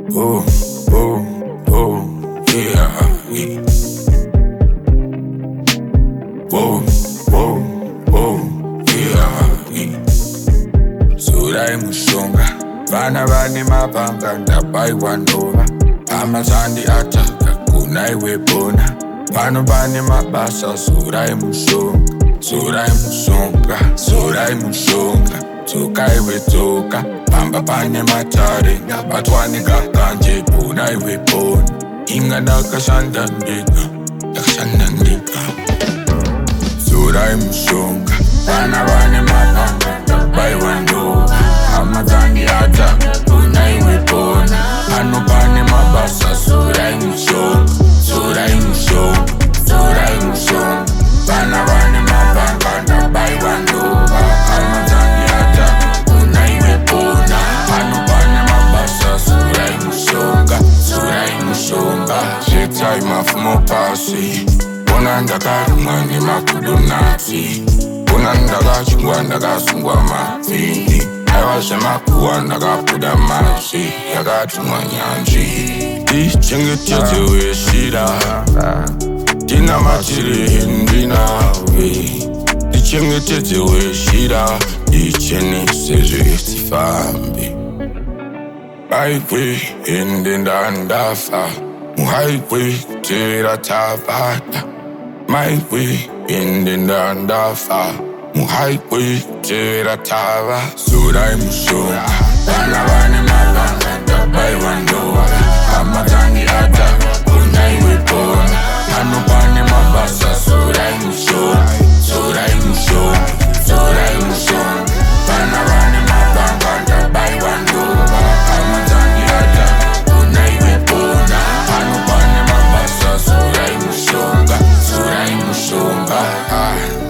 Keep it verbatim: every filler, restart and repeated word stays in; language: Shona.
Oh, oh, oh, yeah, yeah. Whoa, whoa, whoa, yeah, yeah. Surai mushonga, vana vane mapanga ndabaiwa ndova. Amazandi ataka kunai webona. Pano pane mabasa surai mushonga, surai mushonga, surai mushonga. Tokai wetoka, pamba pane matare, ngabatwane kakanje kunai webona. Inga nakashanda ndika, nakashanda ndika. Surai mushonga, vana vane mapanga ndabaiwa ndova. Amazandi ataka kunai webona. Pano pane mabasa surai mushonga, surai mushonga, surai mushonga. Vana vane mapanga ndabaiwa ndova. Amazandi ataka kunai webona. Pano pane mabasa surai mushonga, surai mushonga. Shetai mafumo pasi, bona ndakarumwa nemakudonati. Bona ndakachungwa ndakasungwa mapindi. Aiwashe makuwa ndakabuda mashi, yakatumwa nyanzvi. Tichengetedze weshira, tina machiri ndinawe. Tichengetedze weshira, ichenese zvetifambe. Highway ende ndandafa, muhighway kutera tavata. My way ende ndandafa, muhighway kutera tava. Surai mushonga, vana vane mapanga ndabaiwa ndova. Amazandi ataka kunai webona. Pano pane mabasa surai mushonga, surai mushonga, surai mushonga. Vana vane mapanga ndabaiwa ndova. Amazandi ataka kunai webona. Pano pane mabasa surai mushonga, surai mushonga.